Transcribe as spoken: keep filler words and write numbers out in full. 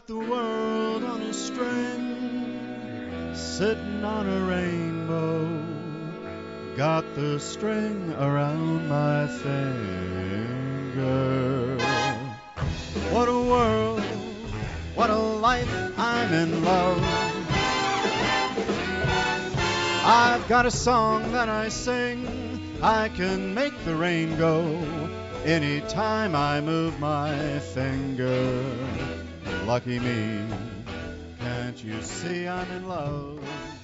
got the world on a string, sitting on a rainbow. Got the string around my finger. What a world, what a life, I'm in love. I've got a song that I sing, I can make the rain go anytime I move my finger. Lucky me, can't you see I'm in love?